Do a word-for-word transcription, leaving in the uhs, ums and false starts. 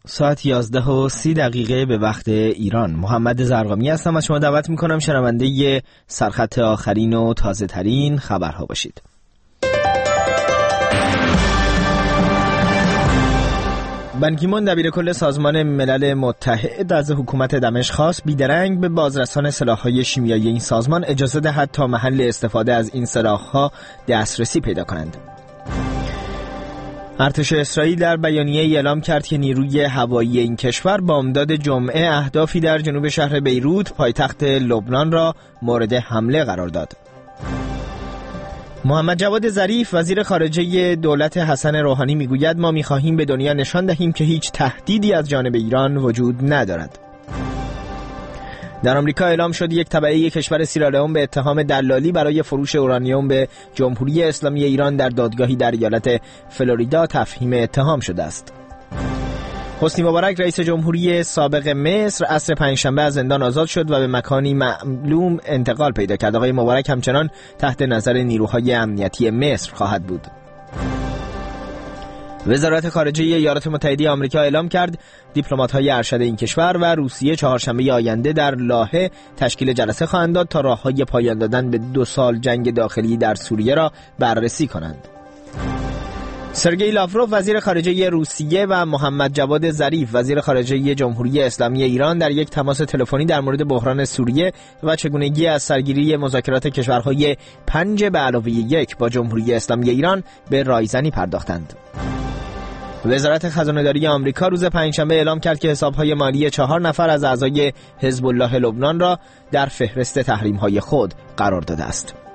ساعت یازده و سی دقیقه به وقت ایران. محمد زرقامی هستم. از شما دعوت میکنم شنونده سرخط آخرین و تازه ترین خبرها باشید. بان کی مون دبیر کل سازمان ملل متحد از حکومت دمشق خواست بیدرنگ به بازرسان سلاح‌های شیمیایی این سازمان اجازه دهد تا محل استفاده از این سلاح‌ها دسترسی پیدا کنند. ارتش اسرائیل در بیانیه اعلام کرد که نیروی هوایی این کشور بامداد جمعه اهدافی در جنوب شهر بیروت پایتخت لبنان را مورد حمله قرار داد. محمد جواد ظریف وزیر خارجه دولت حسن روحانی میگوید ما میخواهیم به دنیا نشان دهیم که هیچ تهدیدی از جانب ایران وجود ندارد. در آمریکا اعلام شد یک تبعه کشور سیرالئون به اتهام دلالی برای فروش اورانیوم به جمهوری اسلامی ایران در دادگاهی در ایالت فلوریدا تفهیم اتهام شده است. حسنی مبارک رئیس جمهوری سابق مصر عصر پنجشنبه از زندان آزاد شد و به مکانی معلوم انتقال پیدا کرد. آقای مبارک همچنان تحت نظر نیروهای امنیتی مصر خواهد بود. وزارت خارجه ایالات متحده آمریکا اعلام کرد دیپلمات‌های ارشد این کشور و روسیه چهارشنبه آینده در لاهه تشکیل جلسه خواهند داد تا راه‌های پایان دادن به دو سال جنگ داخلی در سوریه را بررسی کنند. سرگئی لاوروف وزیر خارجه روسیه و محمد جواد ظریف وزیر خارجه جمهوری اسلامی ایران در یک تماس تلفنی در مورد بحران سوریه و چگونگی از سرگیری مذاکرات کشورهای پنج به علاوه یک با جمهوری اسلامی ایران به رایزنی پرداختند. وزارت خزانه‌داری آمریکا روز پنجشنبه اعلام کرد که حساب‌های مالی چهار نفر از اعضای حزب الله لبنان را در فهرست تحریم‌های خود قرار داده است.